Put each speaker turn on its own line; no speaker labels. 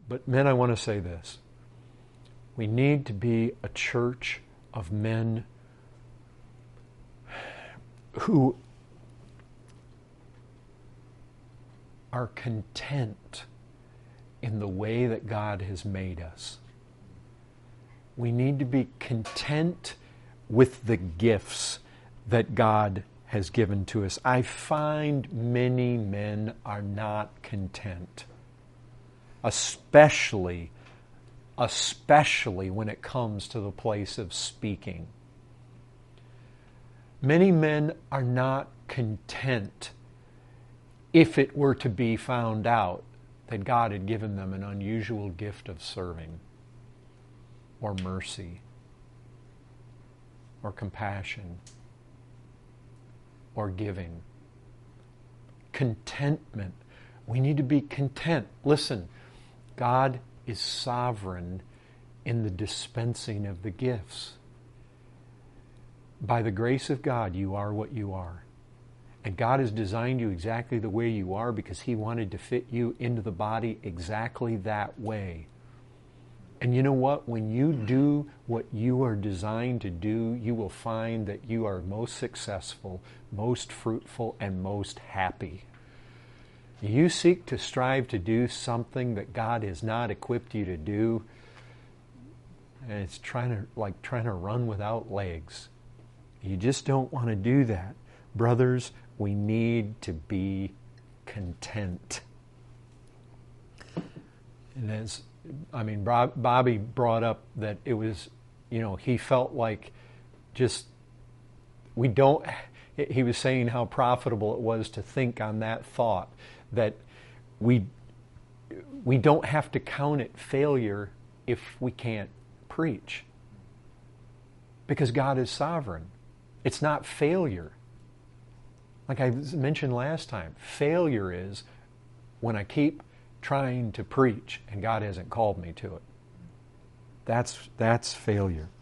But men, I want to say this. We need to be a church of men who are content in the way that God has made us. We need to be content with the gifts that God has given to us. I find many men are not content, especially when it comes to the place of speaking. Many men are not content if it were to be found out that God had given them an unusual gift of serving, or mercy, or compassion, or giving. Contentment. We need to be content. Listen, God is sovereign in the dispensing of the gifts. By the grace of God, you are what you are. And God has designed you exactly the way you are because He wanted to fit you into the body exactly that way. And you know what? When you do what you are designed to do, you will find that you are most successful, most fruitful, and most happy. You seek to strive to do something that God has not equipped you to do, and it's trying to run without legs. You just don't want to do that. Brothers, we need to be content. And Bobby brought up that it was, he felt like he was saying how profitable it was to think on that thought, that we don't have to count it failure if we can't preach. Because God is sovereign. It's not failure. Like I mentioned last time, failure is when I keep trying to preach and God hasn't called me to it. That's failure.